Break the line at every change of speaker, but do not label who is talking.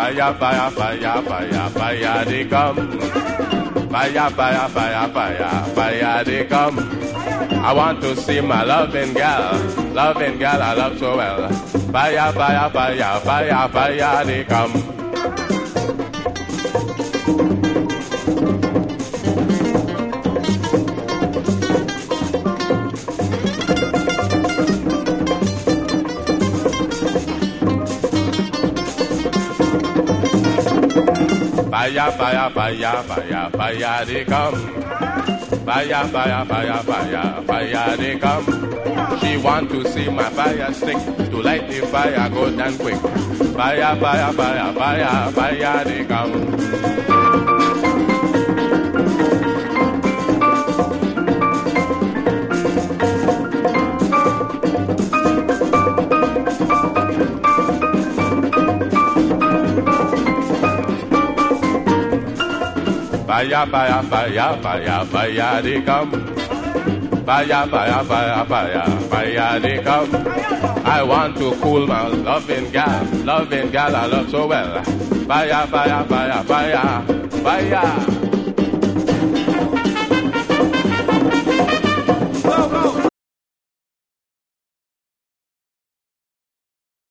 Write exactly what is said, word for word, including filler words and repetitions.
Fire, fire, fire, fire, fire, they come. Fire, fire, fire, fire, fire, they come. I want to see my loving gal, loving gal I love so well. Fire, fire, fire, fire, fire, they come. Fire, fire, fire, fire, fire, they come. Fire, fire, fire, fire, fire, they come. She want to see my fire stick, to light the fire, go down quick. Fire, fire, fire, fire, fire, they come. Fire, fire, fire, fire, fire, they come. Fire, fire, fire, fire, fire, they come. I want to cool my loving gal, loving gal I love so well. Fire, fire, fire, fire, fire.